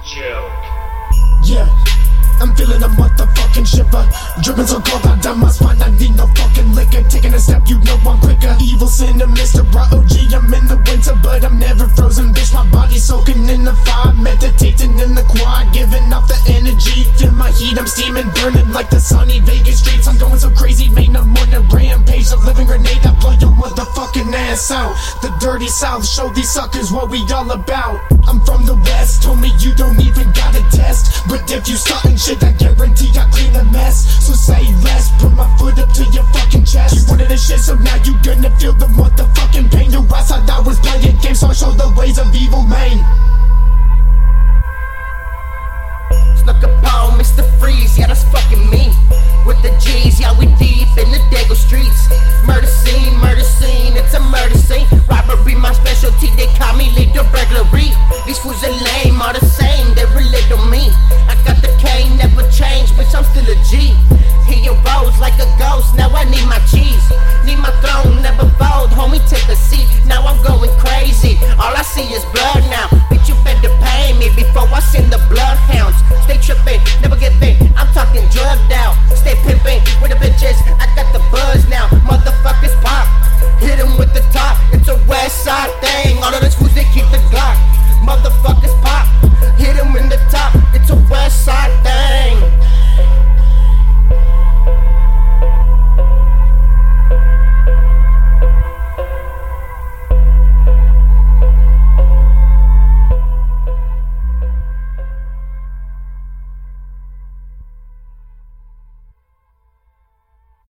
Chill. Yeah, I'm feeling a motherfucking shiver. Dripping so cold out down my spine, I need no fucking liquor. Taking a step, you know I'm quicker. Evil sinner, Mr. OG, I'm in the winter, but I'm never frozen, bitch. My body's soaking in the fire, meditating in the quad, giving off the energy. Feel my heat, I'm steaming, burning like the sunny Vegas streets. I'm going so crazy, man, I'm on a rampage. A living grenade that blow your motherfucking ass out. The dirty south, show these suckers what we all about. I'm from the west, told me you don't even gotta test, but if you startin' shit, I guarantee I clean a mess. So say less, put my foot up to your fucking chest. You wanted this shit, so now you gonna feel the motherfucking pain. Your ass thought I was playing games, so I show the ways of evil, man. Snuck upon Mr. Freeze, yeah, that's fucking me. With the G's, yeah, we deep in the Dago streets. Murder scene, it's a murder scene. Robbery, my specialty, they call me leader burglary. These fools are lame, all the same, they relate to me. I got the cane, never change, bitch, I'm still a G.